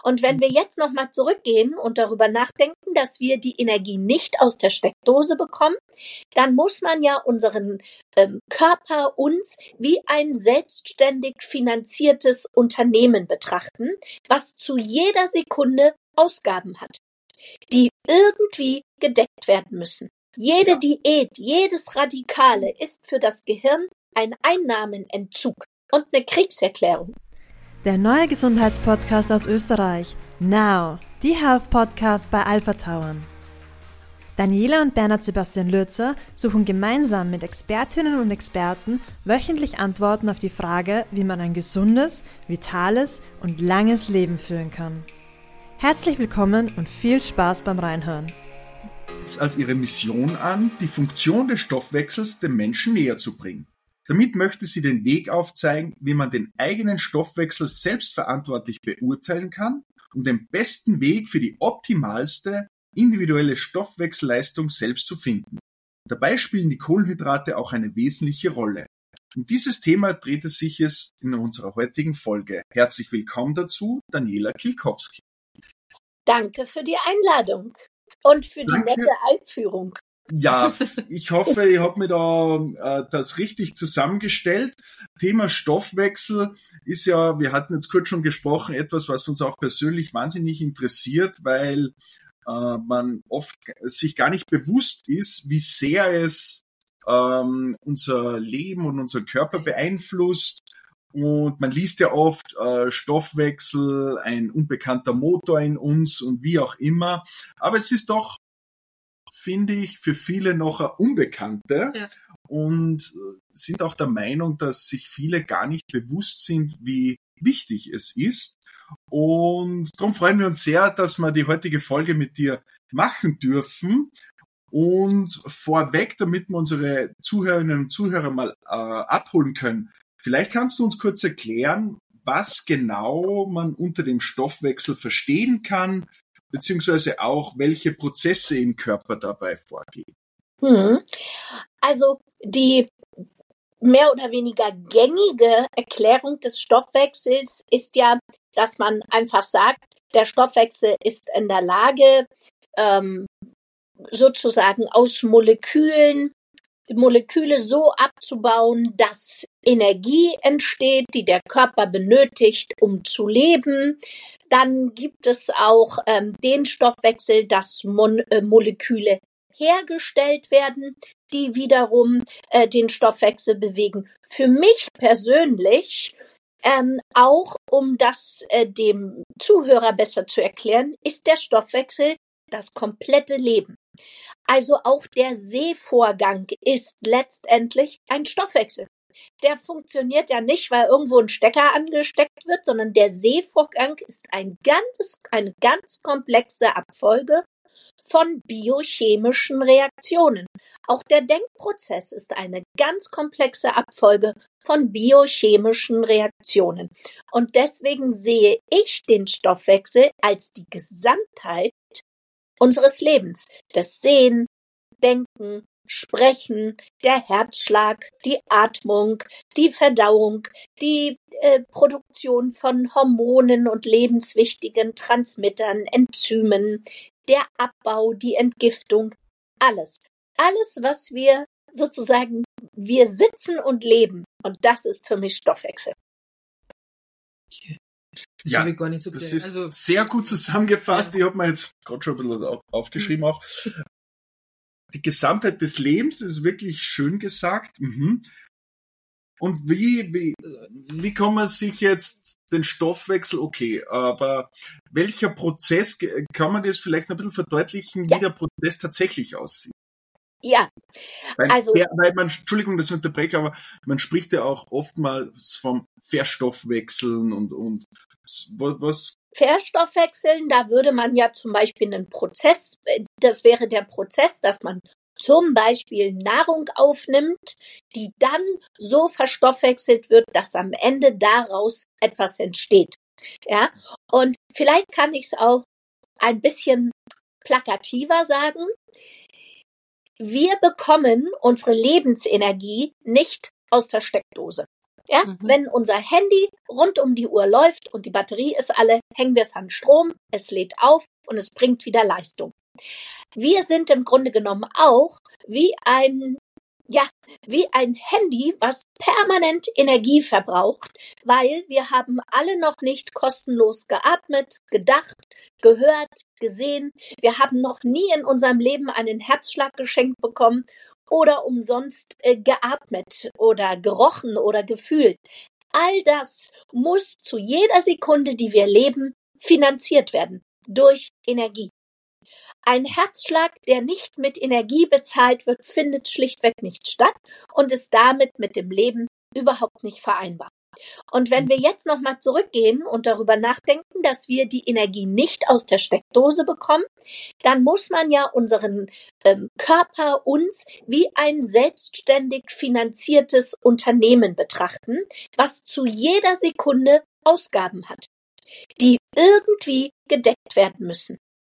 Und wenn wir jetzt nochmal zurückgehen und darüber nachdenken, dass wir die Energie nicht aus der Steckdose bekommen, dann muss man ja unseren Körper uns wie ein selbstständig finanziertes Unternehmen betrachten, was zu jeder Sekunde Ausgaben hat, die irgendwie gedeckt werden müssen. Jede Diät, jedes Radikale ist für das Gehirn ein Einnahmenentzug und eine Kriegserklärung. Der neue Gesundheitspodcast aus Österreich. Now, die Health Podcast bei Alpha Tauern. Daniela und Bernhard Sebastian Lürzer suchen gemeinsam mit Expertinnen und Experten wöchentlich Antworten auf die Frage, wie man ein gesundes, vitales und langes Leben führen kann. Herzlich willkommen und viel Spaß beim Reinhören. Als ihre Mission an, die Funktion des Stoffwechsels dem Menschen näher zu bringen. Damit möchte sie den Weg aufzeigen, wie man den eigenen Stoffwechsel selbstverantwortlich beurteilen kann, um den besten Weg für die optimalste individuelle Stoffwechselleistung selbst zu finden. Dabei spielen die Kohlenhydrate auch eine wesentliche Rolle. Um dieses Thema dreht es sich in unserer heutigen Folge. Herzlich willkommen dazu, Daniela Kilkowski. Danke für die Einladung und für die nette Einführung. Ja, ich hoffe, ich habe mir da das richtig zusammengestellt. Thema Stoffwechsel ist ja, wir hatten jetzt kurz schon gesprochen, etwas, was uns auch persönlich wahnsinnig interessiert, weil man oft sich gar nicht bewusst ist, wie sehr es unser Leben und unseren Körper beeinflusst. Und man liest ja oft Stoffwechsel, ein unbekannter Motor in uns und wie auch immer. Aber es ist doch, finde ich, für viele noch eine Unbekannte und sind auch der Meinung, dass sich viele gar nicht bewusst sind, wie wichtig es ist. Und darum freuen wir uns sehr, dass wir die heutige Folge mit dir machen dürfen. Und vorweg, damit wir unsere Zuhörerinnen und Zuhörer mal abholen können, vielleicht kannst du uns kurz erklären, was genau man unter dem Stoffwechsel verstehen kann, beziehungsweise auch, welche Prozesse im Körper dabei vorgehen. Also die mehr oder weniger gängige Erklärung des Stoffwechsels ist ja, dass man einfach sagt, der Stoffwechsel ist in der Lage, sozusagen aus Moleküle so abzubauen, dass Energie entsteht, die der Körper benötigt, um zu leben. Dann gibt es auch den Stoffwechsel, dass Moleküle hergestellt werden, die wiederum den Stoffwechsel bewegen. Für mich persönlich, auch um das dem Zuhörer besser zu erklären, ist der Stoffwechsel das komplette Leben. Also auch der Sehvorgang ist letztendlich ein Stoffwechsel. Der funktioniert ja nicht, weil irgendwo ein Stecker angesteckt wird, sondern der Sehvorgang ist eine ganz komplexe Abfolge von biochemischen Reaktionen. Auch der Denkprozess ist eine ganz komplexe Abfolge von biochemischen Reaktionen. Und deswegen sehe ich den Stoffwechsel als die Gesamtheit unseres Lebens, das Sehen, Denken, Sprechen, der Herzschlag, die Atmung, die Verdauung, die Produktion von Hormonen und lebenswichtigen Transmittern, Enzymen, der Abbau, die Entgiftung, alles. Alles, was wir sozusagen, wir sitzen und leben. Und das ist für mich Stoffwechsel. Das habe ich gar nicht so gesehen. Das ist sehr gut zusammengefasst. Ja. Ich habe mir jetzt gerade schon ein bisschen aufgeschrieben auch. Die Gesamtheit des Lebens, das ist wirklich schön gesagt. Und wie kann man sich jetzt den Stoffwechsel, okay, aber welcher Prozess, kann man das vielleicht ein bisschen verdeutlichen, wie der Prozess tatsächlich aussieht? Ja, weil man, Entschuldigung, dass ich unterbreche, aber man spricht ja auch oftmals vom Verstoffwechseln und was? Verstoffwechseln, da würde man ja zum Beispiel einen Prozess, das wäre der Prozess, dass man zum Beispiel Nahrung aufnimmt, die dann so verstoffwechselt wird, dass am Ende daraus etwas entsteht. Ja, und vielleicht kann ich es auch ein bisschen plakativer sagen. Wir bekommen unsere Lebensenergie nicht aus der Steckdose. Ja, wenn unser Handy rund um die Uhr läuft und die Batterie ist alle, hängen wir es an Strom, es lädt auf und es bringt wieder Leistung. Wir sind im Grunde genommen auch wie ein Handy, was permanent Energie verbraucht, weil wir haben alle noch nicht kostenlos geatmet, gedacht, gehört, gesehen. Wir haben noch nie in unserem Leben einen Herzschlag geschenkt bekommen oder umsonst geatmet oder gerochen oder gefühlt. All das muss zu jeder Sekunde, die wir leben, finanziert werden durch Energie. Ein Herzschlag, der nicht mit Energie bezahlt wird, findet schlichtweg nicht statt und ist damit mit dem Leben überhaupt nicht vereinbar. Und wenn wir jetzt nochmal zurückgehen und darüber nachdenken, dass wir die Energie nicht aus der Steckdose bekommen, dann muss man ja unseren Körper uns wie ein selbstständig finanziertes Unternehmen betrachten, was zu jeder Sekunde Ausgaben hat, die irgendwie gedeckt werden müssen.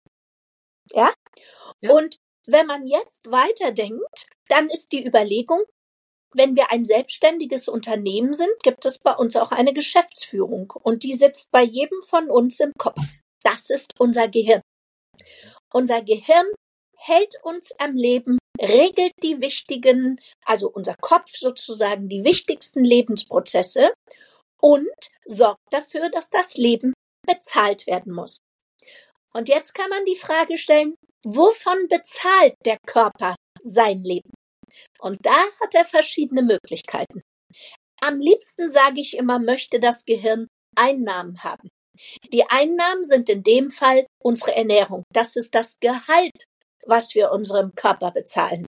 Ja? Und wenn man jetzt weiterdenkt, dann ist die Überlegung, wenn wir ein selbstständiges Unternehmen sind, gibt es bei uns auch eine Geschäftsführung und die sitzt bei jedem von uns im Kopf. Das ist unser Gehirn. Unser Gehirn hält uns am Leben, regelt die wichtigen, also unser Kopf sozusagen, die wichtigsten Lebensprozesse und sorgt dafür, dass das Leben bezahlt werden muss. Und jetzt kann man die Frage stellen, wovon bezahlt der Körper sein Leben? Und da hat er verschiedene Möglichkeiten. Am liebsten, sage ich immer, möchte das Gehirn Einnahmen haben. Die Einnahmen sind in dem Fall unsere Ernährung. Das ist das Gehalt, was wir unserem Körper bezahlen.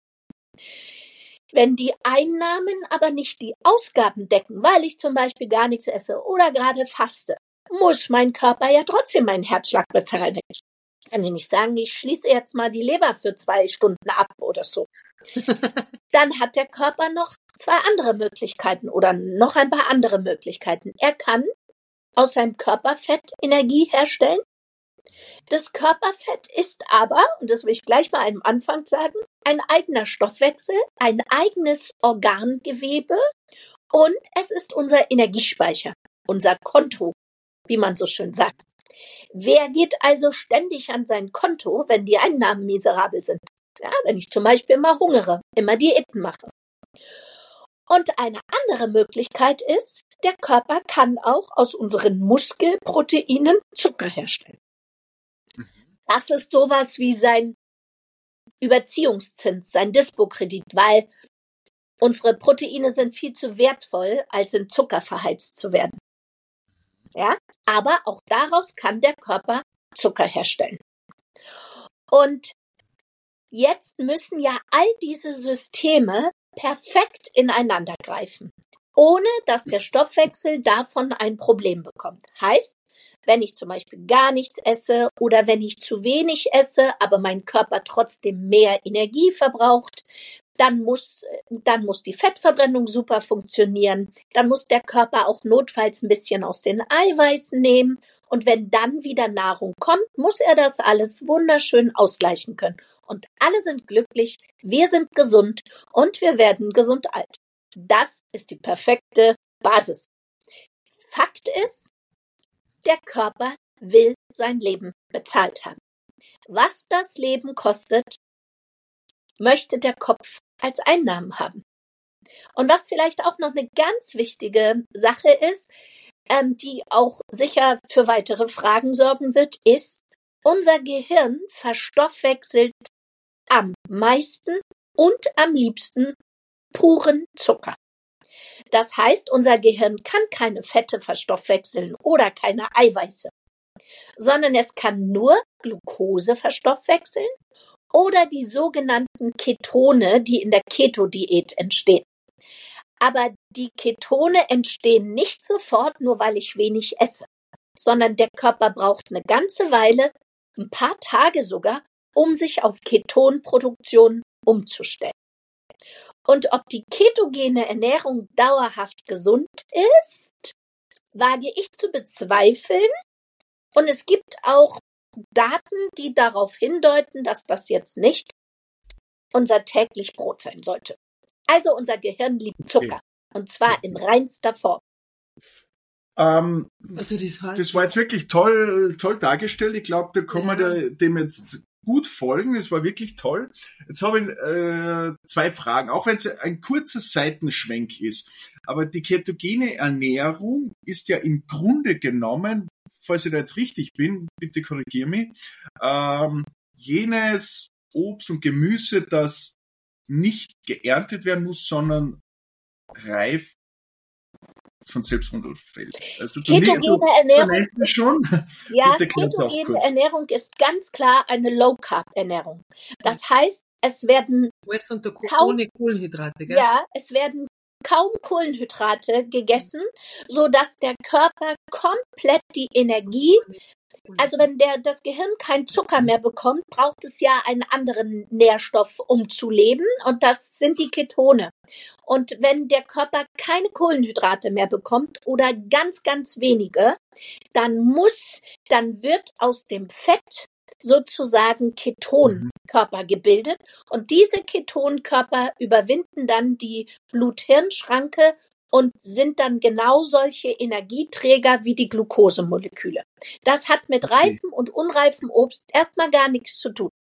Wenn die Einnahmen aber nicht die Ausgaben decken, weil ich zum Beispiel gar nichts esse oder gerade faste, muss mein Körper ja trotzdem meinen Herzschlag bezahlen. Ich kann nicht sagen, ich schließe jetzt mal die Leber für 2 Stunden ab oder so. Dann hat der Körper noch 2 andere Möglichkeiten oder noch ein paar andere Möglichkeiten. Er kann aus seinem Körperfett Energie herstellen. Das Körperfett ist aber, und das will ich gleich mal am Anfang sagen, ein eigener Stoffwechsel, ein eigenes Organgewebe und es ist unser Energiespeicher, unser Konto, wie man so schön sagt. Wer geht also ständig an sein Konto, wenn die Einnahmen miserabel sind? Ja, wenn ich zum Beispiel immer hungere, immer Diäten mache. Und eine andere Möglichkeit ist, der Körper kann auch aus unseren Muskelproteinen Zucker herstellen. Das ist sowas wie sein Überziehungszins, sein Dispokredit, weil unsere Proteine sind viel zu wertvoll, als in Zucker verheizt zu werden. Ja, aber auch daraus kann der Körper Zucker herstellen. Und jetzt müssen ja all diese Systeme perfekt ineinander greifen, ohne dass der Stoffwechsel davon ein Problem bekommt. Heißt, wenn ich zum Beispiel gar nichts esse oder wenn ich zu wenig esse, aber mein Körper trotzdem mehr Energie verbraucht, dann muss die Fettverbrennung super funktionieren. Dann muss der Körper auch notfalls ein bisschen aus den Eiweißen nehmen. Und wenn dann wieder Nahrung kommt, muss er das alles wunderschön ausgleichen können. Und alle sind glücklich, wir sind gesund und wir werden gesund alt. Das ist die perfekte Basis. Fakt ist, der Körper will sein Leben bezahlt haben. Was das Leben kostet, möchte der Kopf als Einnahmen haben. Und was vielleicht auch noch eine ganz wichtige Sache ist, die auch sicher für weitere Fragen sorgen wird, ist, unser Gehirn verstoffwechselt am meisten und am liebsten puren Zucker. Das heißt, unser Gehirn kann keine Fette verstoffwechseln oder keine Eiweiße, sondern es kann nur Glucose verstoffwechseln oder die sogenannten Ketone, die in der Keto-Diät entstehen. Aber die Ketone entstehen nicht sofort, nur weil ich wenig esse, sondern der Körper braucht eine ganze Weile, ein paar Tage sogar, um sich auf Ketonproduktion umzustellen. Und ob die ketogene Ernährung dauerhaft gesund ist, wage ich zu bezweifeln. Und es gibt auch Daten, die darauf hindeuten, dass das jetzt nicht unser täglich Brot sein sollte. Also unser Gehirn liebt Zucker. Und zwar in reinster Form. Also das war jetzt wirklich toll dargestellt. Ich glaube, da kann man dem jetzt gut folgen. Es war wirklich toll. Jetzt habe ich 2 Fragen, auch wenn es ein kurzer Seitenschwenk ist. Aber die ketogene Ernährung ist ja im Grunde genommen, falls ich da jetzt richtig bin, bitte korrigiere mich, jenes Obst und Gemüse, das nicht geerntet werden muss, sondern reif von selbst runterfällt. Also ketogene Ernährung, schon. Ja, ketogene Ernährung ist ganz klar eine Low-Carb-Ernährung. Das heißt, es werden ohne Kohlenhydrate, gell? Ja, es werden kaum Kohlenhydrate gegessen, so dass der Körper komplett die Energie, also wenn das Gehirn kein Zucker mehr bekommt, braucht es ja einen anderen Nährstoff, um zu leben, und das sind die Ketone. Und wenn der Körper keine Kohlenhydrate mehr bekommt oder ganz, ganz wenige, dann wird aus dem Fett sozusagen Ketonkörper gebildet, und diese Ketonkörper überwinden dann die Blut-Hirn-Schranke und sind dann genau solche Energieträger wie die Glukosemoleküle. Das hat mit reifem und unreifem Obst erstmal gar nichts zu tun.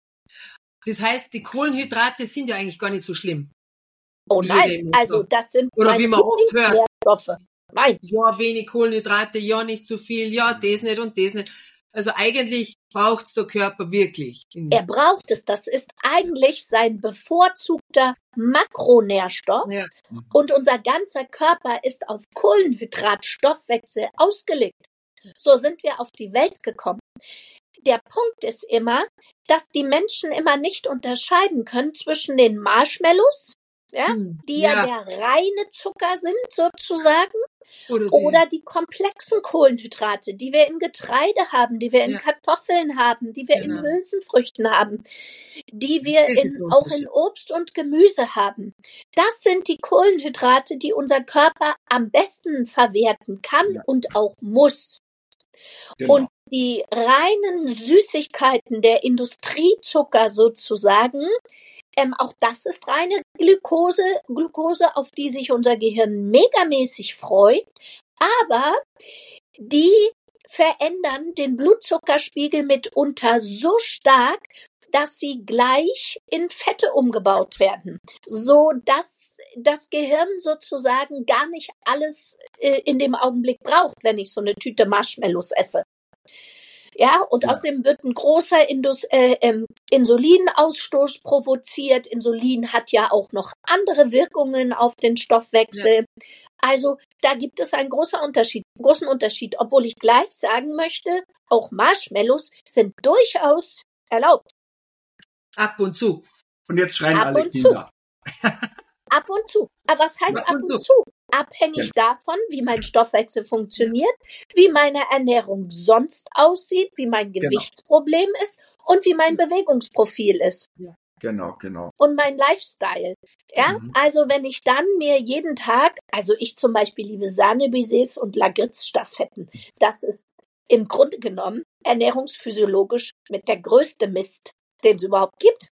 Das heißt, die Kohlenhydrate sind ja eigentlich gar nicht so schlimm. Oh nein, also das sind oder wie man oft hört, Nährstoffe. Nein. Ja, wenig Kohlenhydrate, ja, nicht zu viel, ja, das nicht und das nicht. Also eigentlich braucht's der Körper wirklich. Er braucht es. Das ist eigentlich sein bevorzugter Makronährstoff. Ja. Und unser ganzer Körper ist auf Kohlenhydratstoffwechsel ausgelegt. So sind wir auf die Welt gekommen. Der Punkt ist immer, dass die Menschen immer nicht unterscheiden können zwischen den Marshmallows, die ja der reine Zucker sind sozusagen, oder die komplexen Kohlenhydrate, die wir in Getreide haben, die wir in Kartoffeln haben, die wir in Hülsenfrüchten haben, die wir auch in Obst und Gemüse haben. Das sind die Kohlenhydrate, die unser Körper am besten verwerten kann und auch muss. Genau. Und die reinen Süßigkeiten, der Industriezucker sozusagen, auch das ist reine Glucose, auf die sich unser Gehirn megamäßig freut, aber die verändern den Blutzuckerspiegel mitunter so stark, dass sie gleich in Fette umgebaut werden, so dass das Gehirn sozusagen gar nicht alles in dem Augenblick braucht, wenn ich so eine Tüte Marshmallows esse. Ja, und außerdem wird ein großer Insulinausstoß provoziert. Insulin hat ja auch noch andere Wirkungen auf den Stoffwechsel. Ja. Also da gibt es einen großen Unterschied, obwohl ich gleich sagen möchte, auch Marshmallows sind durchaus erlaubt. Ab und zu. Und jetzt schreien alle Kinder. Ab und zu. Aber was heißt ab und zu? Abhängig davon, wie mein Stoffwechsel funktioniert, wie meine Ernährung sonst aussieht, wie mein Gewichtsproblem ist und wie mein Bewegungsprofil ist. Genau. Und mein Lifestyle. Ja, also wenn ich dann mir jeden Tag, also ich zum Beispiel liebe Sahne-Baises und Lakritz-Staffetten, das ist im Grunde genommen ernährungsphysiologisch mit der größte Mist, den es überhaupt gibt.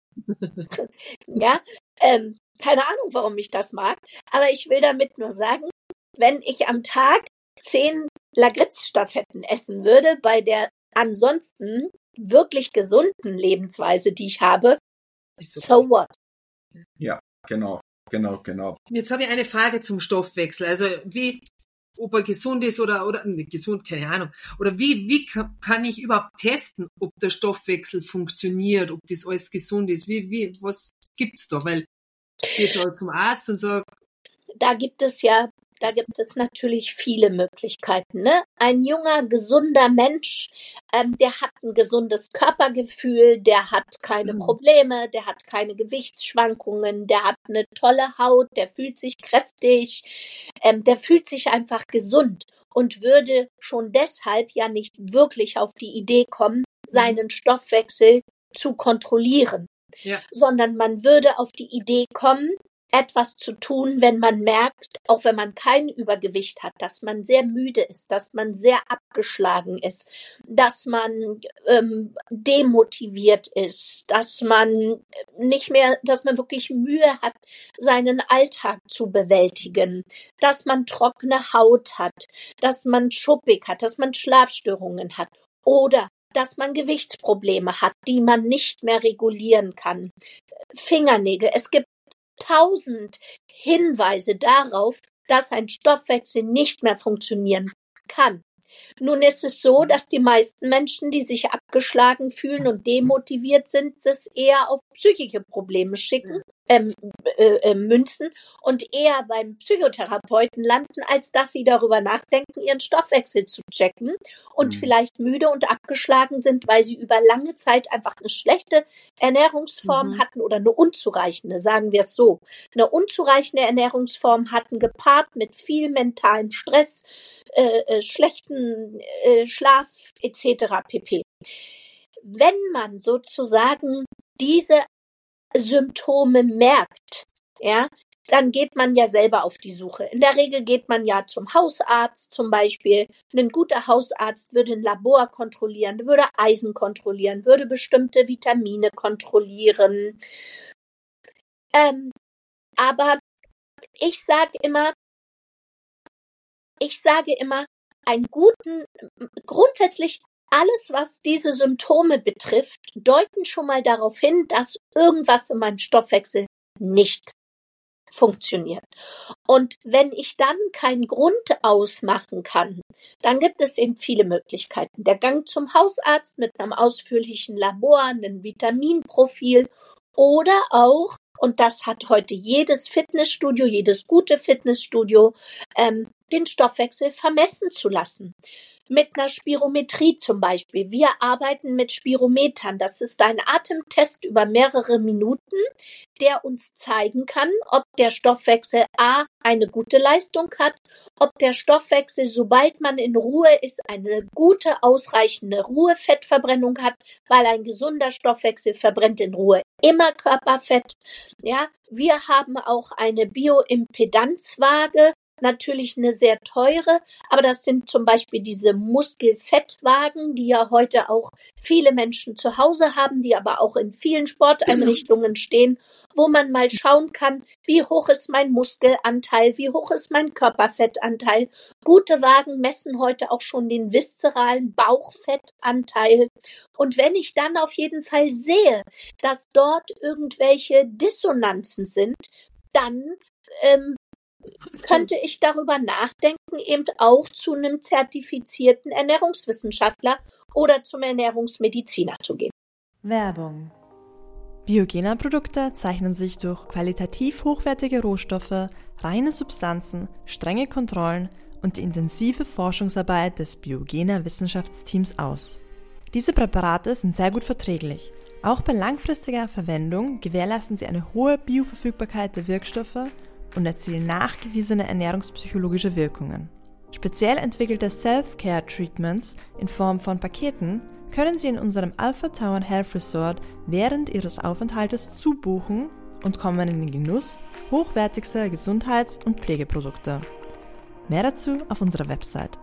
Ja, keine Ahnung, warum ich das mag, aber ich will damit nur sagen, wenn ich am Tag 10 Lakritz-Staffetten essen würde, bei der ansonsten wirklich gesunden Lebensweise, die ich habe, so what? Ja, genau. Jetzt habe ich eine Frage zum Stoffwechsel. Also ob er gesund ist oder nicht gesund, keine Ahnung. Oder wie kann ich überhaupt testen, ob der Stoffwechsel funktioniert, ob das alles gesund ist? Was gibt's da? Weil ich gehe da zum Arzt und sage, da gibt es natürlich viele Möglichkeiten. Ne? Ein junger, gesunder Mensch, der hat ein gesundes Körpergefühl, der hat keine Probleme, der hat keine Gewichtsschwankungen, der hat eine tolle Haut, der fühlt sich kräftig, der fühlt sich einfach gesund und würde schon deshalb ja nicht wirklich auf die Idee kommen, seinen Stoffwechsel zu kontrollieren. Ja. Sondern man würde auf die Idee kommen, etwas zu tun, wenn man merkt, auch wenn man kein Übergewicht hat, dass man sehr müde ist, dass man sehr abgeschlagen ist, dass man demotiviert ist, dass man wirklich Mühe hat, seinen Alltag zu bewältigen, dass man trockene Haut hat, dass man schuppig hat, dass man Schlafstörungen hat oder dass man Gewichtsprobleme hat, die man nicht mehr regulieren kann. Fingernägel. Es gibt 1000 Hinweise darauf, dass ein Stoffwechsel nicht mehr funktionieren kann. Nun ist es so, dass die meisten Menschen, die sich abgeschlagen fühlen und demotiviert sind, es eher auf psychische Probleme münzen und eher beim Psychotherapeuten landen, als dass sie darüber nachdenken, ihren Stoffwechsel zu checken und vielleicht müde und abgeschlagen sind, weil sie über lange Zeit einfach eine schlechte Ernährungsform hatten oder eine unzureichende, sagen wir es so. Eine unzureichende Ernährungsform hatten, gepaart mit viel mentalem Stress, schlechten Schlaf etc. pp. Wenn man sozusagen diese Symptome merkt, ja, dann geht man ja selber auf die Suche. In der Regel geht man ja zum Hausarzt zum Beispiel. Ein guter Hausarzt würde ein Labor kontrollieren, würde Eisen kontrollieren, würde bestimmte Vitamine kontrollieren. Aber ich sage immer, grundsätzlich alles, was diese Symptome betrifft, deuten schon mal darauf hin, dass irgendwas in meinem Stoffwechsel nicht funktioniert. Und wenn ich dann keinen Grund ausmachen kann, dann gibt es eben viele Möglichkeiten. Der Gang zum Hausarzt mit einem ausführlichen Labor, einem Vitaminprofil oder auch, und das hat heute jedes Fitnessstudio, jedes gute Fitnessstudio, den Stoffwechsel vermessen zu lassen. Mit einer Spirometrie zum Beispiel. Wir arbeiten mit Spirometern. Das ist ein Atemtest über mehrere Minuten, der uns zeigen kann, ob der Stoffwechsel eine gute Leistung hat, ob der Stoffwechsel, sobald man in Ruhe ist, eine gute, ausreichende Ruhefettverbrennung hat, weil ein gesunder Stoffwechsel verbrennt in Ruhe immer Körperfett. Ja, wir haben auch eine Bioimpedanzwaage, natürlich eine sehr teure, aber das sind zum Beispiel diese Muskelfettwagen, die ja heute auch viele Menschen zu Hause haben, die aber auch in vielen Sporteinrichtungen stehen, wo man mal schauen kann, wie hoch ist mein Muskelanteil, wie hoch ist mein Körperfettanteil. Gute Wagen messen heute auch schon den viszeralen Bauchfettanteil. Und wenn ich dann auf jeden Fall sehe, dass dort irgendwelche Dissonanzen sind, dann könnte ich darüber nachdenken, eben auch zu einem zertifizierten Ernährungswissenschaftler oder zum Ernährungsmediziner zu gehen. Werbung. Biogena-Produkte zeichnen sich durch qualitativ hochwertige Rohstoffe, reine Substanzen, strenge Kontrollen und die intensive Forschungsarbeit des Biogena-Wissenschaftsteams aus. Diese Präparate sind sehr gut verträglich. Auch bei langfristiger Verwendung gewährleisten sie eine hohe Bioverfügbarkeit der Wirkstoffe und erzielen nachgewiesene ernährungspsychologische Wirkungen. Speziell entwickelte Self-Care-Treatments in Form von Paketen können Sie in unserem Alpha Tauern Health Resort während Ihres Aufenthaltes zubuchen und kommen in den Genuss hochwertigster Gesundheits- und Pflegeprodukte. Mehr dazu auf unserer Website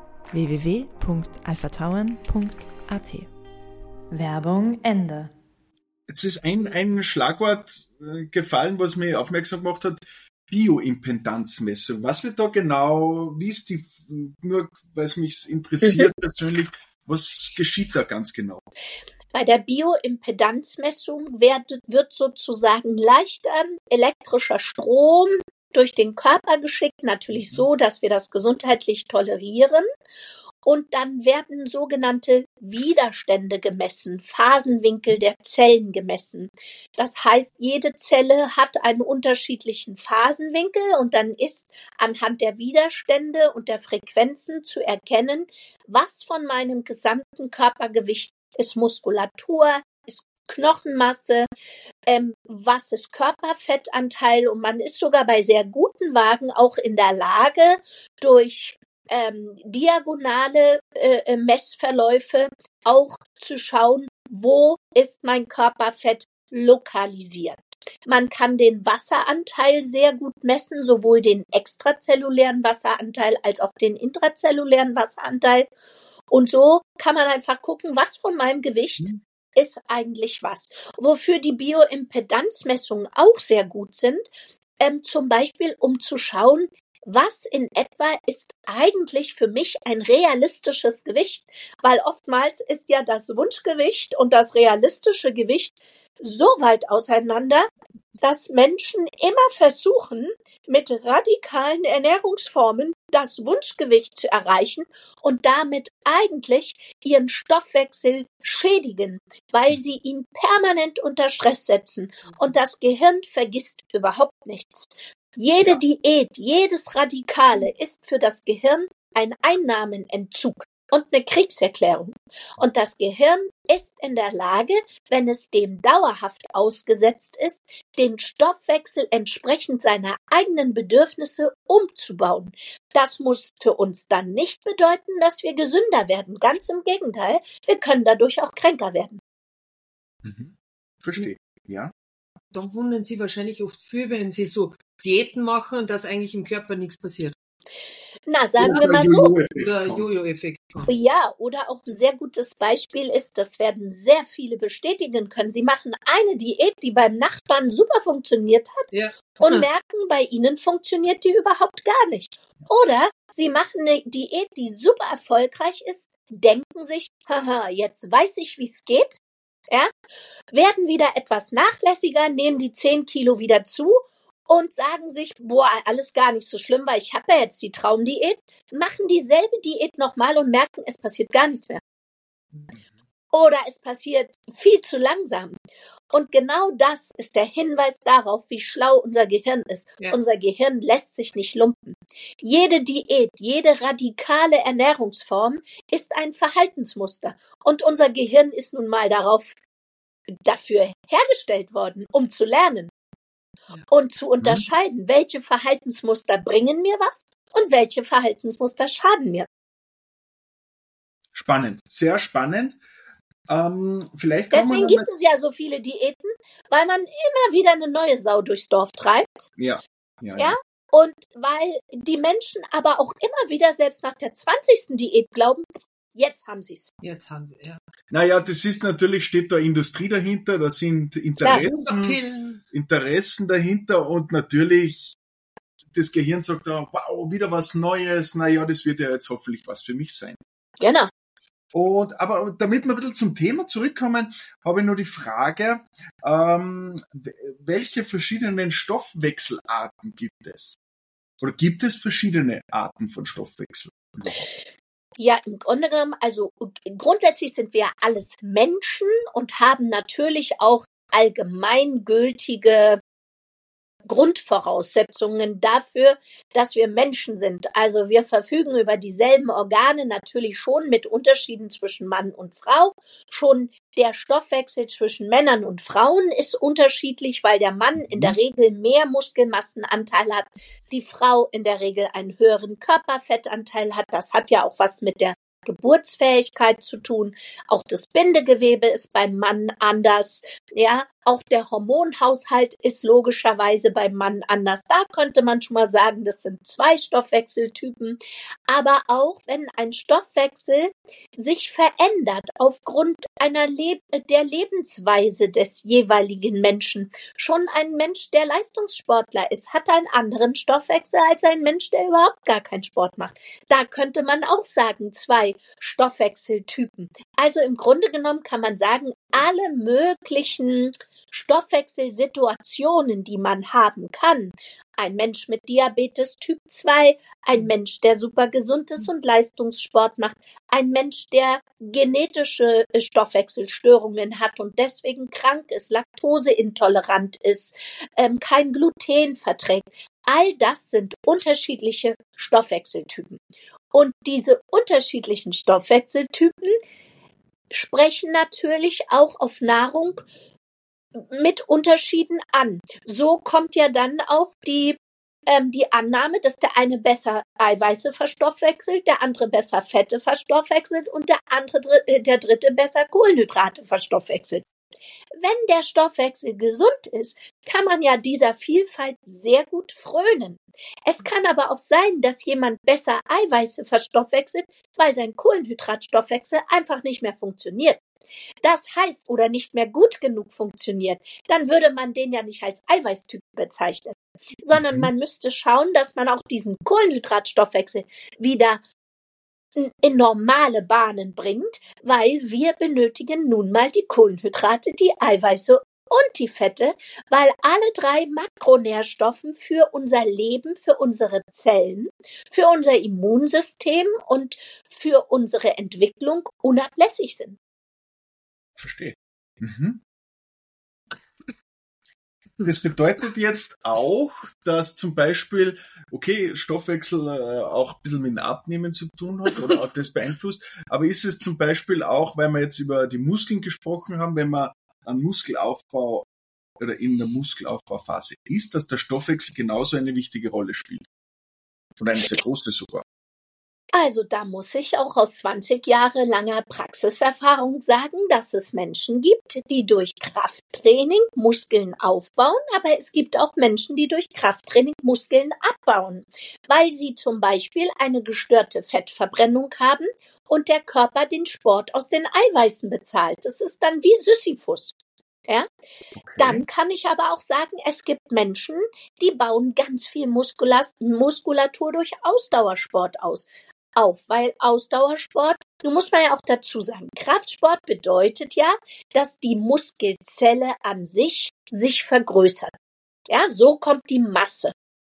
www.alphatauern.at. Werbung Ende. Jetzt ist ein Schlagwort gefallen, was mir aufmerksam gemacht hat: Bioimpedanzmessung. Was wird da genau, wie ist die, nur weil es mich interessiert persönlich, was geschieht da ganz genau? Bei der Bioimpedanzmessung wird sozusagen leichter elektrischer Strom durch den Körper geschickt, natürlich so, dass wir das gesundheitlich tolerieren. Und dann werden sogenannte Widerstände gemessen, Phasenwinkel der Zellen gemessen. Das heißt, jede Zelle hat einen unterschiedlichen Phasenwinkel und dann ist anhand der Widerstände und der Frequenzen zu erkennen, was von meinem gesamten Körpergewicht ist Muskulatur, ist Knochenmasse, was ist Körperfettanteil, und man ist sogar bei sehr guten Wagen auch in der Lage, durch diagonale Messverläufe auch zu schauen, wo ist mein Körperfett lokalisiert. Man kann den Wasseranteil sehr gut messen, sowohl den extrazellulären Wasseranteil als auch den intrazellulären Wasseranteil. Und so kann man einfach gucken, was von meinem Gewicht ist eigentlich was. Wofür die Bioimpedanzmessungen auch sehr gut sind, zum Beispiel um zu schauen, was in etwa ist eigentlich für mich ein realistisches Gewicht? Weil oftmals ist ja das Wunschgewicht und das realistische Gewicht so weit auseinander, dass Menschen immer versuchen, mit radikalen Ernährungsformen das Wunschgewicht zu erreichen und damit eigentlich ihren Stoffwechsel schädigen, weil sie ihn permanent unter Stress setzen. Und das Gehirn vergisst überhaupt nichts. Jede Diät, jedes Radikale ist für das Gehirn ein Einnahmenentzug und eine Kriegserklärung. Und das Gehirn ist in der Lage, wenn es dem dauerhaft ausgesetzt ist, den Stoffwechsel entsprechend seiner eigenen Bedürfnisse umzubauen. Das muss für uns dann nicht bedeuten, dass wir gesünder werden. Ganz im Gegenteil, wir können dadurch auch kränker werden. Verstehe, ja. Da wundern Sie wahrscheinlich oft viel, wenn Sie so Diäten machen und dass eigentlich im Körper nichts passiert. Na, sagen wir mal so. Oder Jojo-Effekt. Ja, oder auch ein sehr gutes Beispiel ist, das werden sehr viele bestätigen können. Sie machen eine Diät, die beim Nachbarn super funktioniert hat und merken, bei ihnen funktioniert die überhaupt gar nicht. Oder sie machen eine Diät, die super erfolgreich ist, denken sich, haha, jetzt weiß ich, wie es geht, werden wieder etwas nachlässiger, nehmen die 10 Kilo wieder zu und sagen sich, boah, alles gar nicht so schlimm, weil ich habe ja jetzt die Traumdiät, machen dieselbe Diät nochmal und merken, es passiert gar nichts mehr. Oder es passiert viel zu langsam. Und genau das ist der Hinweis darauf, wie schlau unser Gehirn ist. Ja. Unser Gehirn lässt sich nicht lumpen. Jede Diät, jede radikale Ernährungsform ist ein Verhaltensmuster. Und unser Gehirn ist nun mal dafür hergestellt worden, um zu lernen. Und zu unterscheiden, welche Verhaltensmuster bringen mir was und welche Verhaltensmuster schaden mir. Spannend, sehr spannend. Vielleicht Deswegen gibt es ja so viele Diäten, weil man immer wieder eine neue Sau durchs Dorf treibt. Ja. Und weil die Menschen aber auch immer wieder selbst nach der 20. Diät glauben, jetzt haben sie es. Jetzt haben sie, ja. Naja, das ist natürlich, steht da Industrie dahinter, da sind Interessen dahinter und natürlich das Gehirn sagt da, wow, wieder was Neues, naja, das wird ja jetzt hoffentlich was für mich sein. Genau. Aber damit wir ein bisschen zum Thema zurückkommen, habe ich nur die Frage, welche verschiedenen Stoffwechselarten gibt es? Oder gibt es verschiedene Arten von Stoffwechsel? Ja, im Grunde genommen, also grundsätzlich sind wir alles Menschen und haben natürlich auch allgemeingültige Grundvoraussetzungen dafür, dass wir Menschen sind. Also wir verfügen über dieselben Organe, natürlich schon mit Unterschieden zwischen Mann und Frau. Schon der Stoffwechsel zwischen Männern und Frauen ist unterschiedlich, weil der Mann in der Regel mehr Muskelmassenanteil hat, die Frau in der Regel einen höheren Körperfettanteil hat. Das hat ja auch was mit der Geburtsfähigkeit zu tun. Auch das Bindegewebe ist beim Mann anders. Ja, auch der Hormonhaushalt ist logischerweise beim Mann anders. Da könnte man schon mal sagen, das sind 2 Stoffwechseltypen. Aber auch wenn ein Stoffwechsel sich verändert aufgrund der Lebensweise des jeweiligen Menschen. Schon ein Mensch, der Leistungssportler ist, hat einen anderen Stoffwechsel als ein Mensch, der überhaupt gar keinen Sport macht. Da könnte man auch sagen, 2 Stoffwechseltypen. Also im Grunde genommen kann man sagen, alle möglichen Stoffwechselsituationen, die man haben kann. Ein Mensch mit Diabetes Typ 2, ein Mensch, der super gesund ist und Leistungssport macht, ein Mensch, der genetische Stoffwechselstörungen hat und deswegen krank ist, laktoseintolerant ist, kein Gluten verträgt. All das sind unterschiedliche Stoffwechseltypen. Und diese unterschiedlichen Stoffwechseltypen sprechen natürlich auch auf Nahrung mit Unterschieden an. So kommt ja dann auch die Annahme, dass der eine besser Eiweiße verstoffwechselt, der andere besser Fette verstoffwechselt und der dritte besser Kohlenhydrate verstoffwechselt. Wenn der Stoffwechsel gesund ist, kann man ja dieser Vielfalt sehr gut frönen. Es kann aber auch sein, dass jemand besser Eiweiße verstoffwechselt, weil sein Kohlenhydratstoffwechsel einfach nicht mehr funktioniert. Das heißt, oder nicht mehr gut genug funktioniert, dann würde man den ja nicht als Eiweißtyp bezeichnen, sondern man müsste schauen, dass man auch diesen Kohlenhydratstoffwechsel wieder in normale Bahnen bringt, weil wir benötigen nun mal die Kohlenhydrate, die Eiweiße und die Fette, weil alle 3 Makronährstoffe für unser Leben, für unsere Zellen, für unser Immunsystem und für unsere Entwicklung unablässig sind. Verstehe. Das bedeutet jetzt auch, dass zum Beispiel, okay, Stoffwechsel auch ein bisschen mit dem Abnehmen zu tun hat oder auch das beeinflusst, aber ist es zum Beispiel auch, weil wir jetzt über die Muskeln gesprochen haben, wenn man einen Muskelaufbau oder in der Muskelaufbauphase ist, dass der Stoffwechsel genauso eine wichtige Rolle spielt? Oder eine sehr große sogar. Also da muss ich auch aus 20 Jahre langer Praxiserfahrung sagen, dass es Menschen gibt, die durch Krafttraining Muskeln aufbauen, aber es gibt auch Menschen, die durch Krafttraining Muskeln abbauen, weil sie zum Beispiel eine gestörte Fettverbrennung haben und der Körper den Sport aus den Eiweißen bezahlt. Das ist dann wie Sisyphus. Ja? Okay. Dann kann ich aber auch sagen, es gibt Menschen, die bauen ganz viel Muskulatur durch Ausdauersport auf, weil Ausdauersport, nun muss man ja auch dazu sagen, Kraftsport bedeutet ja, dass die Muskelzelle an sich vergrößert. Ja, so kommt die Masse.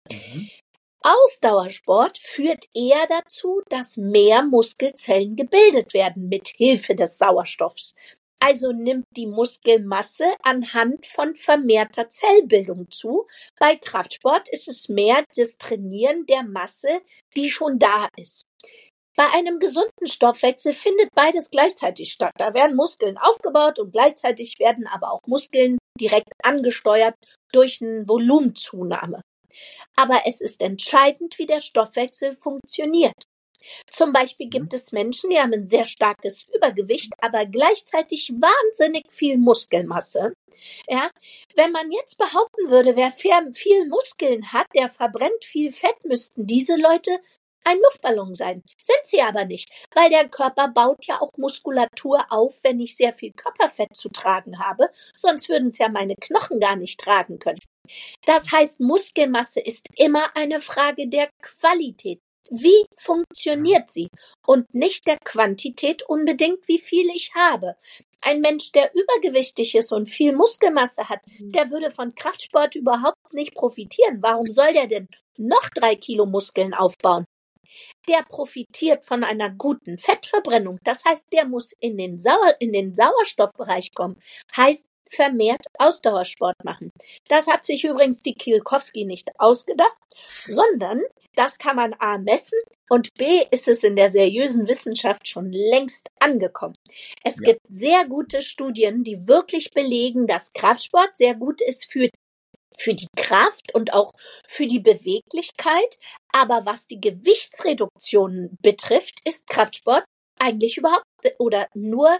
Ausdauersport führt eher dazu, dass mehr Muskelzellen gebildet werden mit Hilfe des Sauerstoffs. Also nimmt die Muskelmasse anhand von vermehrter Zellbildung zu. Bei Kraftsport ist es mehr das Trainieren der Masse, die schon da ist. Bei einem gesunden Stoffwechsel findet beides gleichzeitig statt. Da werden Muskeln aufgebaut und gleichzeitig werden aber auch Muskeln direkt angesteuert durch eine Volumenzunahme. Aber es ist entscheidend, wie der Stoffwechsel funktioniert. Zum Beispiel gibt es Menschen, die haben ein sehr starkes Übergewicht, aber gleichzeitig wahnsinnig viel Muskelmasse. Ja, wenn man jetzt behaupten würde, wer viel Muskeln hat, der verbrennt viel Fett, müssten diese Leute ein Luftballon sein. Sind sie aber nicht, weil der Körper baut ja auch Muskulatur auf, wenn ich sehr viel Körperfett zu tragen habe, sonst würden es ja meine Knochen gar nicht tragen können. Das heißt, Muskelmasse ist immer eine Frage der Qualität. Wie funktioniert sie? Und nicht der Quantität unbedingt, wie viel ich habe. Ein Mensch, der übergewichtig ist und viel Muskelmasse hat, der würde von Kraftsport überhaupt nicht profitieren. Warum soll der denn noch 3 Kilo Muskeln aufbauen? Der profitiert von einer guten Fettverbrennung. Das heißt, der muss in den Sauerstoffbereich kommen. Heißt, vermehrt Ausdauersport machen. Das hat sich übrigens die Kielkowski nicht ausgedacht, sondern das kann man A messen und B ist es in der seriösen Wissenschaft schon längst angekommen. Es gibt sehr gute Studien, die wirklich belegen, dass Kraftsport sehr gut ist für die Kraft und auch für die Beweglichkeit. Aber was die Gewichtsreduktion betrifft, ist Kraftsport eigentlich überhaupt oder nur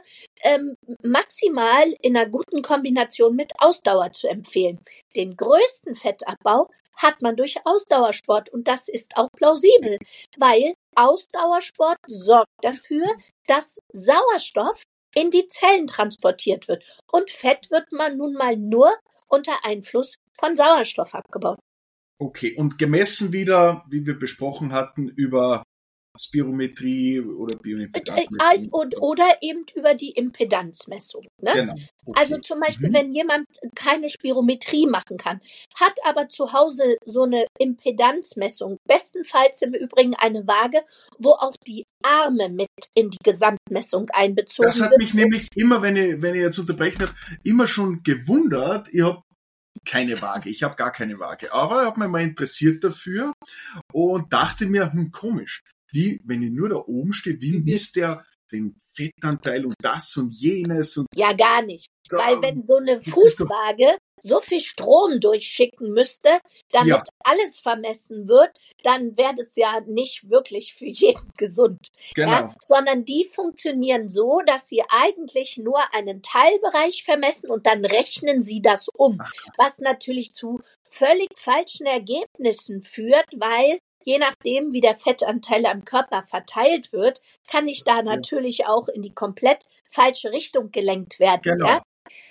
maximal in einer guten Kombination mit Ausdauer zu empfehlen. Den größten Fettabbau hat man durch Ausdauersport und das ist auch plausibel, weil Ausdauersport sorgt dafür, dass Sauerstoff in die Zellen transportiert wird und Fett wird man nun mal nur unter Einfluss von Sauerstoff abgebaut. Okay, und gemessen wieder, wie wir besprochen hatten, über Spirometrie oder Bioimpedanzmessung. Oder eben über die Impedanzmessung. Ne? Genau. Okay. Also zum Beispiel, wenn jemand keine Spirometrie machen kann, hat aber zu Hause so eine Impedanzmessung, bestenfalls im Übrigen eine Waage, wo auch die Arme mit in die Gesamtmessung einbezogen wird. Das hat mich nämlich immer, wenn ich jetzt unterbrechen darf, immer schon gewundert. Ich habe keine Waage, ich habe gar keine Waage, aber ich habe mich mal interessiert dafür und dachte mir, komisch, wie, wenn ich nur da oben stehe, wie misst der den Fettanteil und das und jenes? Und ja, gar nicht. Weil wenn so eine Fußwaage so viel Strom durchschicken müsste, damit alles vermessen wird, dann wäre das ja nicht wirklich für jeden gesund. Genau. Ja? Sondern die funktionieren so, dass sie eigentlich nur einen Teilbereich vermessen und dann rechnen sie das um, was natürlich zu völlig falschen Ergebnissen führt, weil je nachdem, wie der Fettanteil am Körper verteilt wird, kann ich da natürlich auch in die komplett falsche Richtung gelenkt werden. Genau. Ja?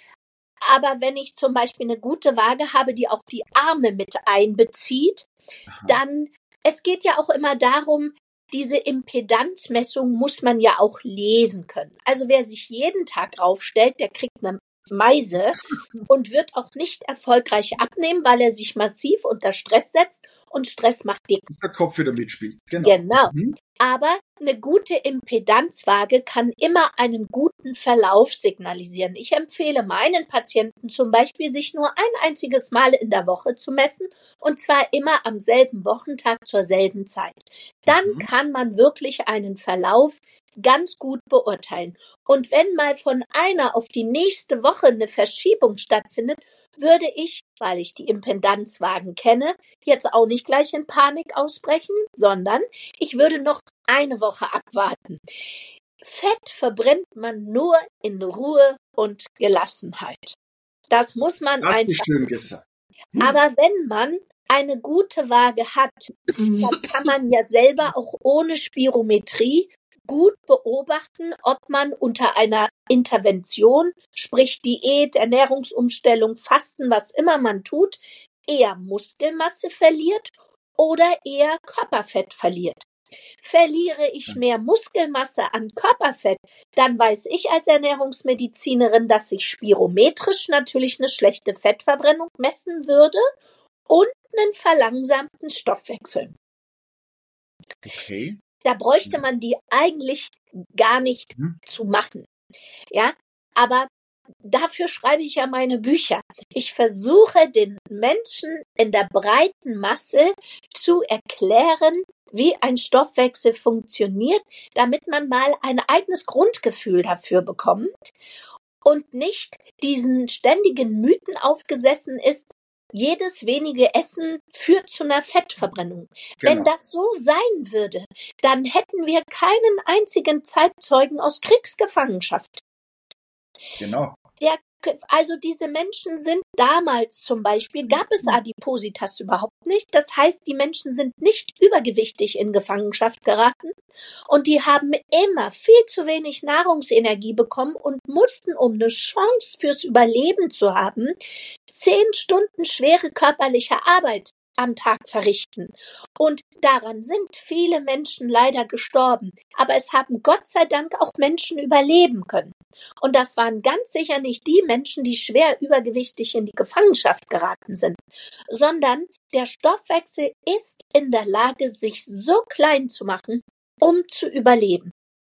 Aber wenn ich zum Beispiel eine gute Waage habe, die auch die Arme mit einbezieht, dann, es geht ja auch immer darum, diese Impedanzmessung muss man ja auch lesen können. Also wer sich jeden Tag aufstellt, der kriegt eine Meise und wird auch nicht erfolgreich abnehmen, weil er sich massiv unter Stress setzt und Stress macht dick. Der Kopf wieder mitspielt. Genau. Aber eine gute Impedanzwaage kann immer einen guten Verlauf signalisieren. Ich empfehle meinen Patienten zum Beispiel, sich nur ein einziges Mal in der Woche zu messen und zwar immer am selben Wochentag zur selben Zeit. Dann kann man wirklich einen Verlauf ganz gut beurteilen. Und wenn mal von einer auf die nächste Woche eine Verschiebung stattfindet, würde ich, weil ich die Impedanzwagen kenne, jetzt auch nicht gleich in Panik ausbrechen, sondern ich würde noch eine Woche abwarten. Fett verbrennt man nur in Ruhe und Gelassenheit. Das muss man Das einfach ist schön gesagt. Aber wenn man eine gute Waage hat, dann kann man ja selber auch ohne Spirometrie gut beobachten, ob man unter einer Intervention, sprich Diät, Ernährungsumstellung, Fasten, was immer man tut, eher Muskelmasse verliert oder eher Körperfett verliert. Verliere ich mehr Muskelmasse an Körperfett, dann weiß ich als Ernährungsmedizinerin, dass ich spirometrisch natürlich eine schlechte Fettverbrennung messen würde und einen verlangsamten Stoffwechsel. Okay. Da bräuchte man die eigentlich gar nicht zu machen. Ja, aber dafür schreibe ich ja meine Bücher. Ich versuche den Menschen in der breiten Masse zu erklären, wie ein Stoffwechsel funktioniert, damit man mal ein eigenes Grundgefühl dafür bekommt und nicht diesen ständigen Mythen aufgesessen ist, jedes wenige Essen führt zu einer Fettverbrennung. Genau. Wenn das so sein würde, dann hätten wir keinen einzigen Zeitzeugen aus Kriegsgefangenschaft. Genau. Also diese Menschen sind damals zum Beispiel, gab es Adipositas überhaupt nicht. Das heißt, die Menschen sind nicht übergewichtig in Gefangenschaft geraten und die haben immer viel zu wenig Nahrungsenergie bekommen und mussten, um eine Chance fürs Überleben zu haben, 10 Stunden schwere körperliche Arbeit am Tag verrichten. Und daran sind viele Menschen leider gestorben. Aber es haben Gott sei Dank auch Menschen überleben können. Und das waren ganz sicher nicht die Menschen, die schwer übergewichtig in die Gefangenschaft geraten sind, sondern der Stoffwechsel ist in der Lage, sich so klein zu machen, um zu überleben.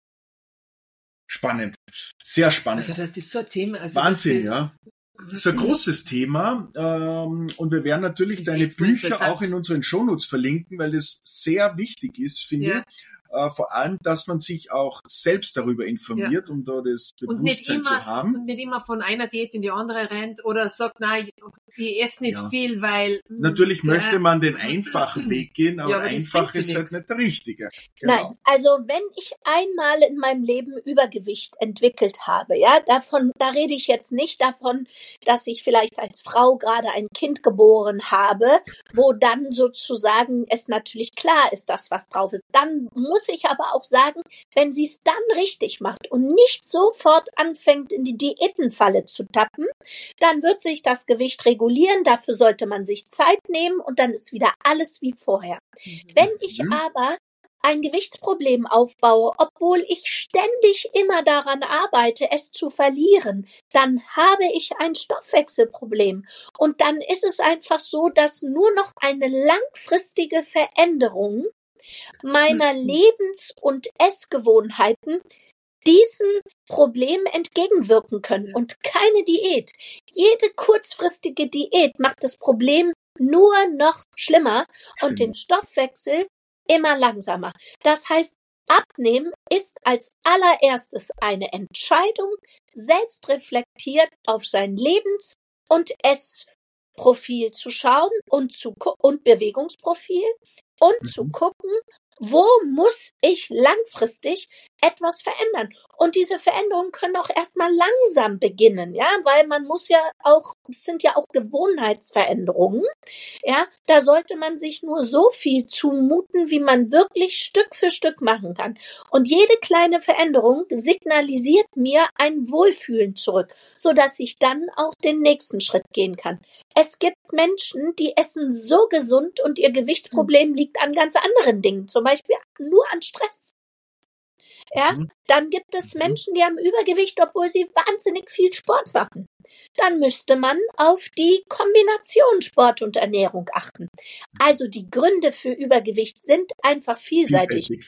Spannend. Sehr spannend. Also das ist so ein Thema. Also Wahnsinn, ja. Das ist ein großes Thema und wir werden natürlich deine Bücher auch in unseren Shownotes verlinken, weil das sehr wichtig ist, finde ich. Vor allem, dass man sich auch selbst darüber informiert, um da das Bewusstsein zu haben. Und nicht immer von einer Diät in die andere rennt oder sagt, nein, ich esse nicht viel, weil... Natürlich möchte man den einfachen Weg gehen, aber einfach ist halt nicht der richtige. Genau. Nein, also wenn ich einmal in meinem Leben Übergewicht entwickelt habe, da rede ich jetzt nicht davon, dass ich vielleicht als Frau gerade ein Kind geboren habe, wo dann sozusagen es natürlich klar ist, dass was drauf ist. Dann muss ich aber auch sagen, wenn sie es dann richtig macht und nicht sofort anfängt, in die Diätenfalle zu tappen, dann wird sich das Gewicht regulieren, dafür sollte man sich Zeit nehmen und dann ist wieder alles wie vorher. Wenn ich aber ein Gewichtsproblem aufbaue, obwohl ich ständig immer daran arbeite, es zu verlieren, dann habe ich ein Stoffwechselproblem. Und dann ist es einfach so, dass nur noch eine langfristige Veränderung meiner Lebens- und Essgewohnheiten diesem Problem entgegenwirken können und keine Diät. Jede kurzfristige Diät macht das Problem nur noch schlimmer und den Stoffwechsel immer langsamer. Das heißt, Abnehmen ist als allererstes eine Entscheidung, selbst reflektiert auf sein Lebens- und Profil zu schauen und Bewegungsprofil und zu gucken, wo muss ich langfristig etwas verändern? Und diese Veränderungen können auch erstmal langsam beginnen, ja, weil man muss ja auch, es sind ja auch Gewohnheitsveränderungen, ja, da sollte man sich nur so viel zumuten, wie man wirklich Stück für Stück machen kann. Und jede kleine Veränderung signalisiert mir ein Wohlfühlen zurück, sodass ich dann auch den nächsten Schritt gehen kann. Es gibt Menschen, die essen so gesund und ihr Gewichtsproblem liegt an ganz anderen Dingen, zum Beispiel nur an Stress. Ja, dann gibt es Menschen, die haben Übergewicht, obwohl sie wahnsinnig viel Sport machen. Dann müsste man auf die Kombination Sport und Ernährung achten. Also die Gründe für Übergewicht sind einfach vielseitig.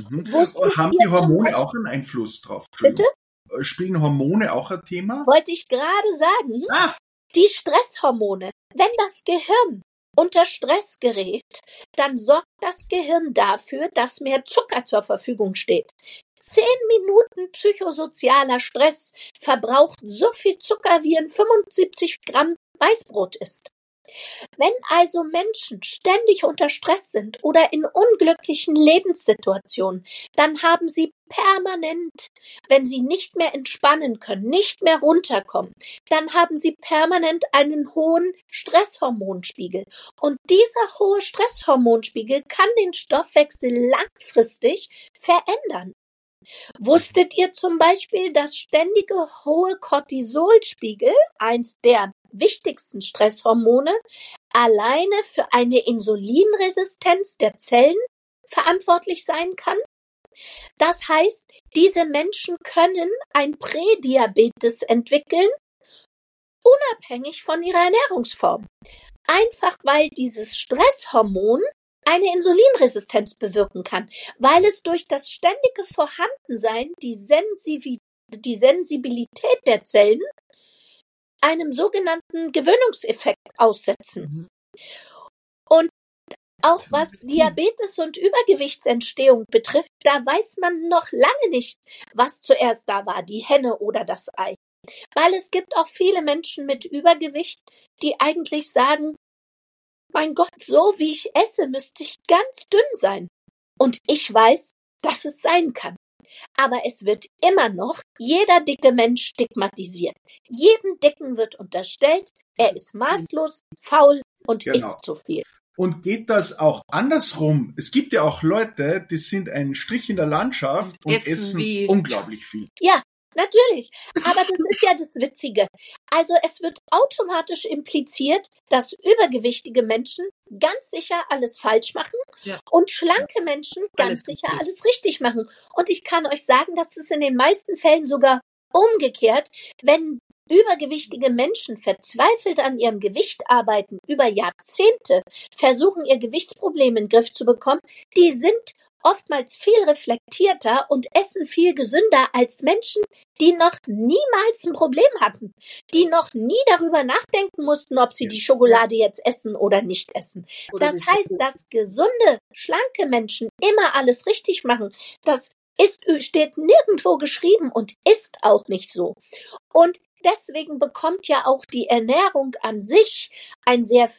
Haben die Hormone auch einen Einfluss drauf? Bitte? Spielen Hormone auch ein Thema? Wollte ich gerade sagen. Die Stresshormone, wenn das Gehirn unter Stress gerät, dann sorgt das Gehirn dafür, dass mehr Zucker zur Verfügung steht. 10 Minuten psychosozialer Stress verbraucht so viel Zucker, wie ein 75 Gramm Weißbrot ist. Wenn also Menschen ständig unter Stress sind oder in unglücklichen Lebenssituationen, dann haben sie permanent, wenn sie nicht mehr entspannen können, nicht mehr runterkommen, dann haben sie permanent einen hohen Stresshormonspiegel. Und dieser hohe Stresshormonspiegel kann den Stoffwechsel langfristig verändern. Wusstet ihr zum Beispiel, dass ständige hohe Cortisolspiegel, eins der wichtigsten Stresshormone, alleine für eine Insulinresistenz der Zellen verantwortlich sein kann? Das heißt, diese Menschen können ein Prädiabetes entwickeln, unabhängig von ihrer Ernährungsform. Einfach weil dieses Stresshormon eine Insulinresistenz bewirken kann, weil es durch das ständige Vorhandensein die Sensibilität der Zellen einem sogenannten Gewöhnungseffekt aussetzen. Und auch was Diabetes und Übergewichtsentstehung betrifft, da weiß man noch lange nicht, was zuerst da war, die Henne oder das Ei. Weil es gibt auch viele Menschen mit Übergewicht, die eigentlich sagen, mein Gott, so wie ich esse, müsste ich ganz dünn sein. Und ich weiß, dass es sein kann. Aber es wird immer noch jeder dicke Mensch stigmatisiert. Jedem Dicken wird unterstellt, er ist maßlos, faul und isst zu viel. Und geht das auch andersrum? Es gibt ja auch Leute, die sind ein Strich in der Landschaft und essen unglaublich viel. Ja, natürlich. Aber das ist ja das Witzige. Also es wird automatisch impliziert, dass übergewichtige Menschen ganz sicher alles falsch machen und schlanke Menschen ganz sicher alles richtig machen. Und ich kann euch sagen, dass es in den meisten Fällen sogar umgekehrt, wenn übergewichtige Menschen verzweifelt an ihrem Gewicht arbeiten, über Jahrzehnte versuchen, ihr Gewichtsproblem in den Griff zu bekommen, die sind oftmals viel reflektierter und essen viel gesünder als Menschen, die noch niemals ein Problem hatten, die noch nie darüber nachdenken mussten, ob sie die Schokolade jetzt essen oder nicht essen. Das heißt, dass gesunde, schlanke Menschen immer alles richtig machen. Das steht nirgendwo geschrieben und ist auch nicht so. Und deswegen bekommt ja auch die Ernährung an sich einen sehr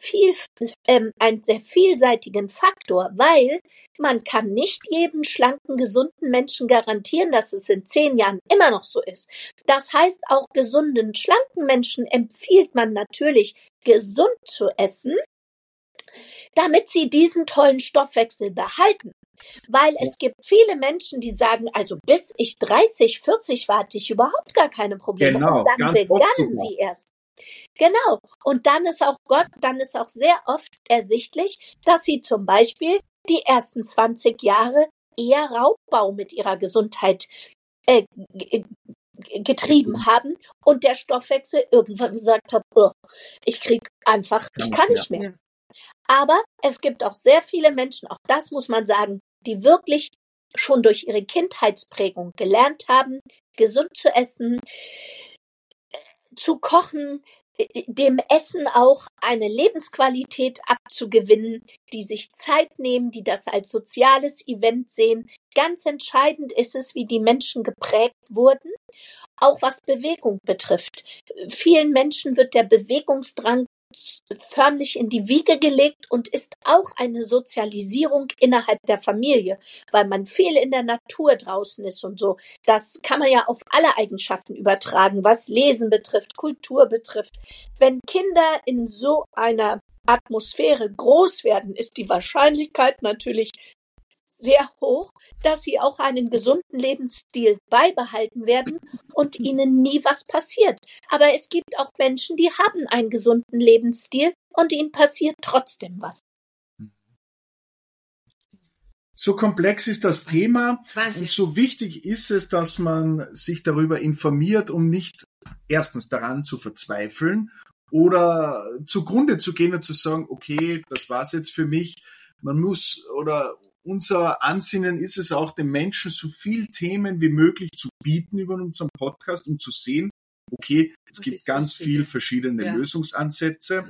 vielseitigen Faktor, weil man kann nicht jedem schlanken, gesunden Menschen garantieren, dass es in 10 Jahren immer noch so ist. Das heißt, auch gesunden, schlanken Menschen empfiehlt man natürlich, gesund zu essen, damit sie diesen tollen Stoffwechsel behalten. Weil es gibt viele Menschen, die sagen, also bis ich 30, 40 war, hatte ich überhaupt gar keine Probleme. Genau, und dann begannen sie erst. Genau. Und dann ist auch sehr oft ersichtlich, dass sie zum Beispiel die ersten 20 Jahre eher Raubbau mit ihrer Gesundheit getrieben haben und der Stoffwechsel irgendwann gesagt hat, ich kann nicht mehr. Aber es gibt auch sehr viele Menschen, auch das muss man sagen, die wirklich schon durch ihre Kindheitsprägung gelernt haben, gesund zu essen, zu kochen, dem Essen auch eine Lebensqualität abzugewinnen, die sich Zeit nehmen, die das als soziales Event sehen. Ganz entscheidend ist es, wie die Menschen geprägt wurden, auch was Bewegung betrifft. Vielen Menschen wird der Bewegungsdrang förmlich in die Wiege gelegt und ist auch eine Sozialisierung innerhalb der Familie, weil man viel in der Natur draußen ist und so. Das kann man ja auf alle Eigenschaften übertragen, was Lesen betrifft, Kultur betrifft. Wenn Kinder in so einer Atmosphäre groß werden, ist die Wahrscheinlichkeit natürlich sehr hoch, dass sie auch einen gesunden Lebensstil beibehalten werden und ihnen nie was passiert. Aber es gibt auch Menschen, die haben einen gesunden Lebensstil und ihnen passiert trotzdem was. So komplex ist das Thema Wahnsinn. und so wichtig ist es, dass man sich darüber informiert, um nicht erstens daran zu verzweifeln oder zugrunde zu gehen und zu sagen, okay, das war's jetzt für mich. Man muss oder unser Ansinnen ist es auch, den Menschen so viel Themen wie möglich zu bieten über unseren Podcast, um zu sehen, okay, es gibt ganz viel verschiedene Lösungsansätze.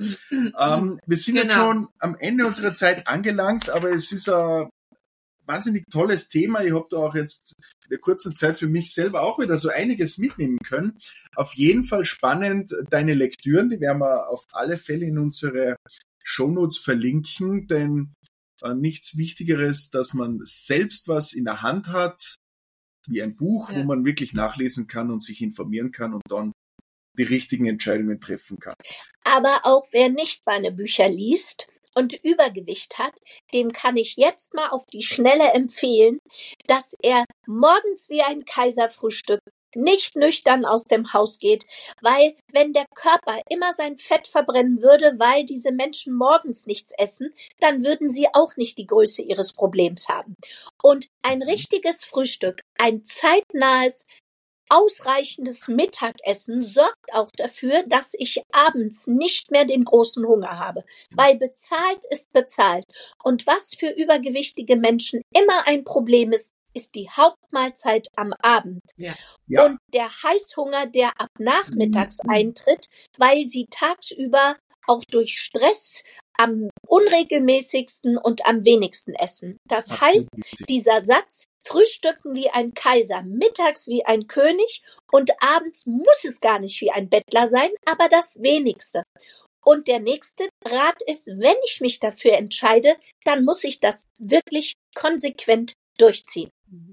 Wir sind jetzt schon am Ende unserer Zeit angelangt, aber es ist ein wahnsinnig tolles Thema. Ich habe da auch jetzt in der kurzen Zeit für mich selber auch wieder so einiges mitnehmen können. Auf jeden Fall spannend, deine Lektüren, die werden wir auf alle Fälle in unsere Shownotes verlinken, denn nichts Wichtigeres, dass man selbst was in der Hand hat, wie ein Buch, wo man wirklich nachlesen kann und sich informieren kann und dann die richtigen Entscheidungen treffen kann. Aber auch wer nicht meine Bücher liest und Übergewicht hat, dem kann ich jetzt mal auf die Schnelle empfehlen, dass er morgens wie ein Kaiser frühstückt, nicht nüchtern aus dem Haus geht, weil wenn der Körper immer sein Fett verbrennen würde, weil diese Menschen morgens nichts essen, dann würden sie auch nicht die Größe ihres Problems haben. Und ein richtiges Frühstück, ein zeitnahes, ausreichendes Mittagessen sorgt auch dafür, dass ich abends nicht mehr den großen Hunger habe, weil bezahlt ist bezahlt. Und was für übergewichtige Menschen immer ein Problem ist, ist die Hauptmahlzeit am Abend. Ja. Und der Heißhunger, der ab nachmittags eintritt, weil sie tagsüber auch durch Stress am unregelmäßigsten und am wenigsten essen. Das heißt, dieser Satz, frühstücken wie ein Kaiser, mittags wie ein König und abends muss es gar nicht wie ein Bettler sein, aber das Wenigste. Und der nächste Rat ist, wenn ich mich dafür entscheide, dann muss ich das wirklich konsequent durchziehen.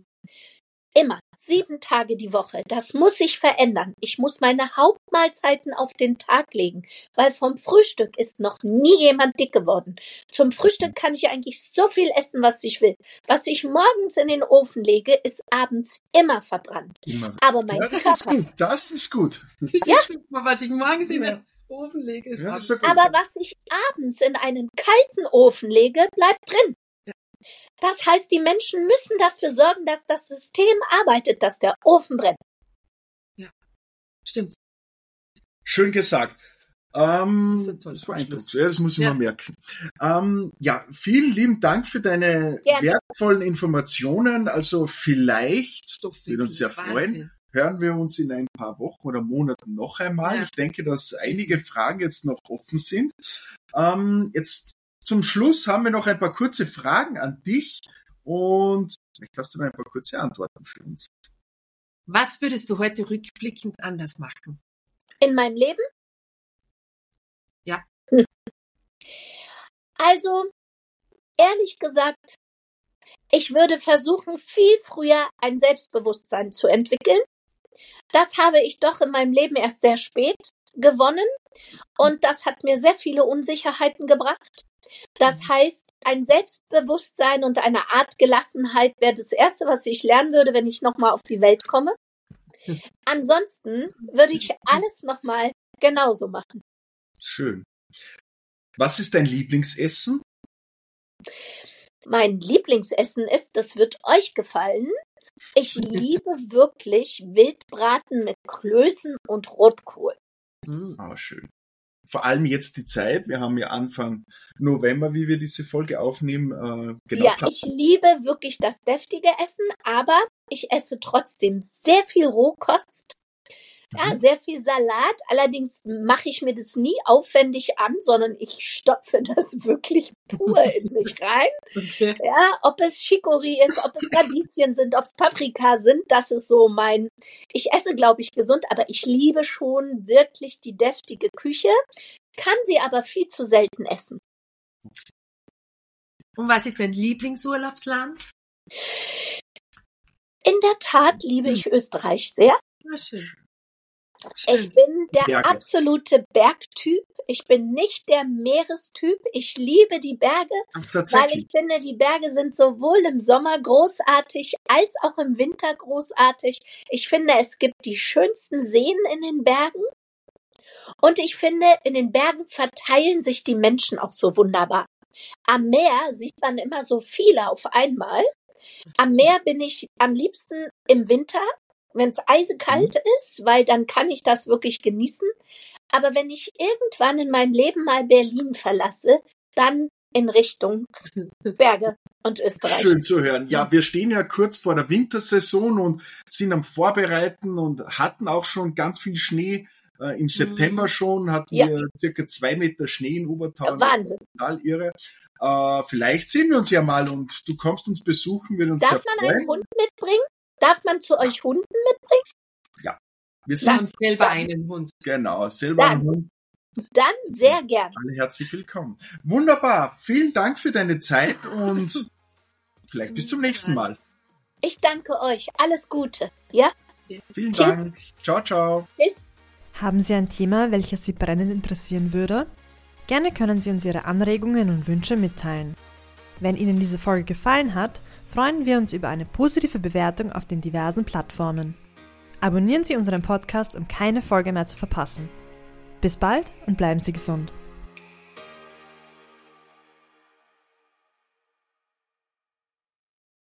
Immer 7 Tage die Woche. Das muss sich verändern. Ich muss meine Hauptmahlzeiten auf den Tag legen, weil vom Frühstück ist noch nie jemand dick geworden. Zum Frühstück kann ich eigentlich so viel essen, was ich will. Was ich morgens in den Ofen lege, ist abends immer verbrannt. Aber mein Körper... Das ist gut. Das ist super, was ich morgens in den Ofen lege, ist abends. Aber was ich abends in einen kalten Ofen lege, bleibt drin. Das heißt, die Menschen müssen dafür sorgen, dass das System arbeitet, dass der Ofen brennt. Ja, stimmt. Schön gesagt. Das war Eindruck. Ja, das muss ich mal merken. Vielen lieben Dank für deine wertvollen Informationen. Also vielleicht, würde uns sehr freuen, hören wir uns in ein paar Wochen oder Monaten noch einmal. Ja. Ich denke, dass einige Fragen jetzt noch offen sind. Jetzt zum Schluss haben wir noch ein paar kurze Fragen an dich und vielleicht hast du noch ein paar kurze Antworten für uns. Was würdest du heute rückblickend anders machen? In meinem Leben? Ja. Also, ehrlich gesagt, ich würde versuchen, viel früher ein Selbstbewusstsein zu entwickeln. Das habe ich doch in meinem Leben erst sehr spät gewonnen und das hat mir sehr viele Unsicherheiten gebracht. Das heißt, ein Selbstbewusstsein und eine Art Gelassenheit wäre das Erste, was ich lernen würde, wenn ich nochmal auf die Welt komme. Ansonsten würde ich alles nochmal genauso machen. Schön. Was ist dein Lieblingsessen? Mein Lieblingsessen ist, das wird euch gefallen, ich liebe wirklich Wildbraten mit Klößen und Rotkohl. Schön. Vor allem jetzt die Zeit. Wir haben ja Anfang November, wie wir diese Folge aufnehmen. Ich liebe wirklich das deftige Essen, aber ich esse trotzdem sehr viel Rohkost. Ja, sehr viel Salat. Allerdings mache ich mir das nie aufwendig an, sondern ich stopfe das wirklich pur in mich rein. Okay. Ja, ob es Chicorée ist, ob es Radieschen sind, ob es Paprika sind, das ist so ich esse, glaube ich, gesund, aber ich liebe schon wirklich die deftige Küche, kann sie aber viel zu selten essen. Und was ist dein Lieblingsurlaubsland? In der Tat liebe ich Österreich sehr. Na, schön. Ich bin der Berge. absolute Bergtyp. Ich bin nicht der Meerestyp. Ich liebe die Berge, Ach, weil tatsächlich. ich finde, die Berge sind sowohl im Sommer großartig als auch im Winter großartig. Ich finde, es gibt die schönsten Seen in den Bergen. Und ich finde, in den Bergen verteilen sich die Menschen auch so wunderbar. Am Meer sieht man immer so viele auf einmal. Am Meer bin ich am liebsten im Winter, wenn es eisekalt ist, weil dann kann ich das wirklich genießen. Aber wenn ich irgendwann in meinem Leben mal Berlin verlasse, dann in Richtung Berge und Österreich. Schön zu hören. Ja, wir stehen ja kurz vor der Wintersaison und sind am Vorbereiten und hatten auch schon ganz viel Schnee. Im September schon hatten wir circa 2 Meter Schnee in Obertauern. Wahnsinn. Total irre. Vielleicht sehen wir uns ja mal und du kommst uns besuchen, wird uns Darf sehr man freuen. einen Hund mitbringen? Darf man zu euch Hunden mitbringen? Wir Wir sind haben selber einen Hund. genau selber Dann. ein Hund. Dann sehr gern. Alle herzlich willkommen. Wunderbar. Vielen Dank für deine Zeit und vielleicht bis zum nächsten Mal. Ich danke euch. Alles Gute. Ja? Vielen Tschüss. Dank. Ciao, ciao. Tschüss. Haben Sie ein Thema, welches Sie brennend interessieren würde? Gerne können Sie uns Ihre Anregungen und Wünsche mitteilen. Wenn Ihnen diese Folge gefallen hat, freuen wir uns über eine positive Bewertung auf den diversen Plattformen. Abonnieren Sie unseren Podcast, um keine Folge mehr zu verpassen. Bis bald und bleiben Sie gesund.